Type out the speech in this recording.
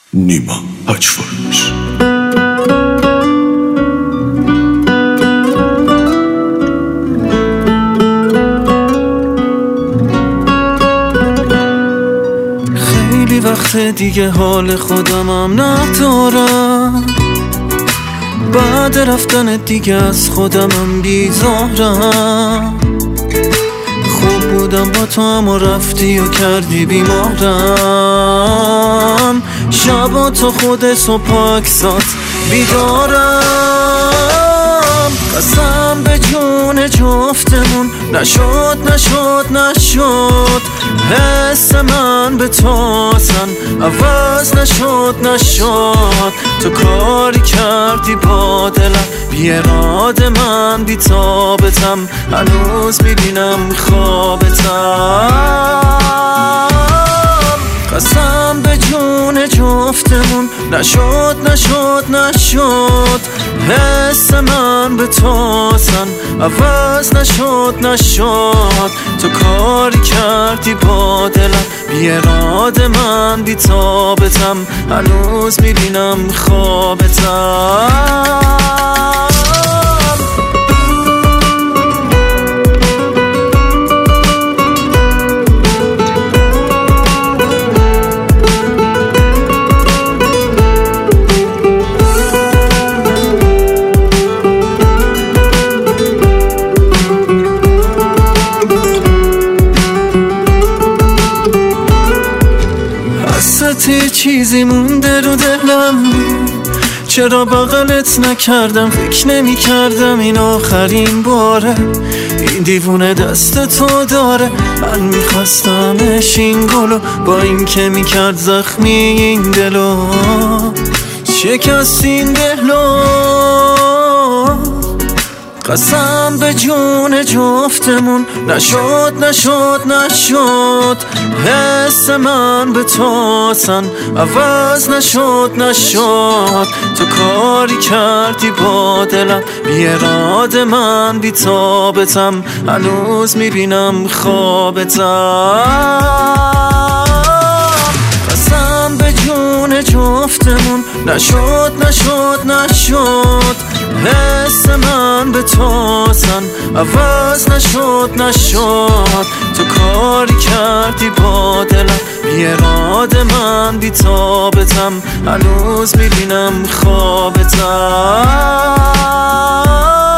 نیما حاج‌فروش. خیلی وقت دیگه حال خودمم ندارم، بعد رفتن دیگه از خودمم بیزارم. خوب بودم با تو اما رفتی و کردی بیمارم. شبا تو خودت و پاکزاد بیدارم. قسم به جون جفتمون نشد حس من به تو اصلا عوض نشد. تو کاری کردی با دلم، بی اراده من بی تابتم، هنوز میبینم خوابتم. قسم به جون جفتمون نشد حس من به تو اصلا عوض نشد. تو کاری کردی با دلم، بی اراده من بی تابتم، هنوز میبینم خوابتم. چیزی مونده رو دلم، چرا بغلت نکردم؟ فکر نمی کردم این آخرین باره، این دیوونه دست تو داره. من میخواستمش این گلو، با این که میکرد زخمی این دلو، شکست این دلو. قسم به جون جفتمون نشد حس من به تو اصلا عوض نشد. تو کاری کردی با دلم، بی اراده من بی تابتم، هنوز میبینم خوابتم. قسم به جون جفتمون نشد حس من به تو اصلا عوض نشد. تو کاری کردی با دلم، بی اراده من بی تابتم، هنوز میبینم خوابتم.